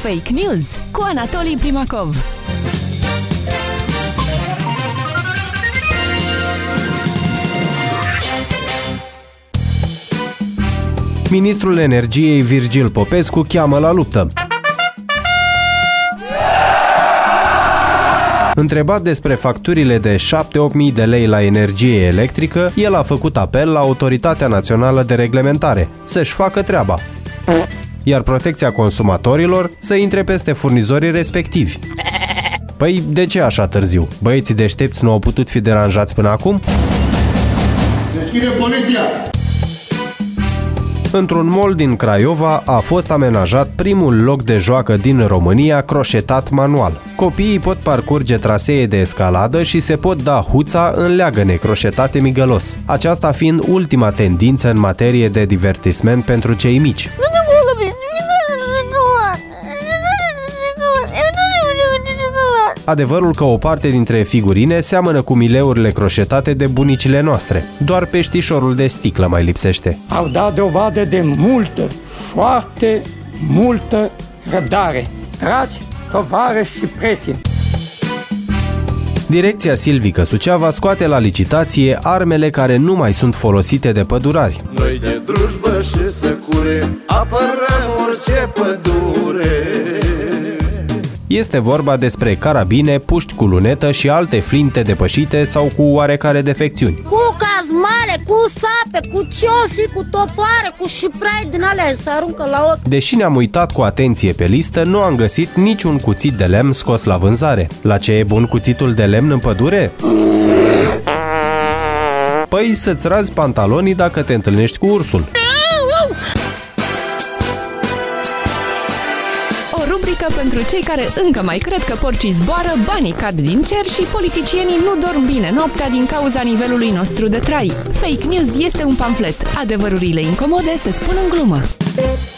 Fake News cu Anatolii Primacov. Ministrul Energiei Virgil Popescu cheamă la luptă. Întrebat despre facturile de 7-8.000 de lei la energie electrică, el a făcut apel la Autoritatea Națională de Reglementare să-și facă treaba, iar protecția consumatorilor să intre peste furnizorii respectivi. Păi, de ce așa târziu? Băieții deștepți nu au putut fi deranjați până acum? Deschide poliția! Într-un mall din Craiova a fost amenajat primul loc de joacă din România croșetat manual. Copiii pot parcurge trasee de escaladă și se pot da huța în leagăne croșetate migălos, aceasta fiind ultima tendință în materie de divertisment pentru cei mici. Adevărul că o parte dintre figurine seamănă cu mileurile croșetate de bunicile noastre. Doar peștișorul de sticlă mai lipsește. Au dat dovadă de multă, foarte multă răbdare. Dragi tovarăși și prieteni! Direcția Silvică Suceava scoate la licitație armele care nu mai sunt folosite de pădurari. Noi de drujbă și săcure apărăm orice pădure. Este vorba despre carabine, puști cu lunetă și alte flinte depășite sau cu oarecare defecțiuni. Cu cazmale, cu sape, cu ciofi, cu topoare, cu șiprai din alea se aruncă la ochi. Deși ne-am uitat cu atenție pe listă, nu am găsit niciun cuțit de lemn scos la vânzare. La ce e bun cuțitul de lemn în pădure? Păi să-ți razi pantalonii dacă te întâlnești cu ursul. Rubrică pentru cei care încă mai cred că porcii zboară, banii cad din cer și politicienii nu dorm bine noaptea din cauza nivelului nostru de trai. Fake News este un pamflet. Adevărurile incomode se spun în glumă.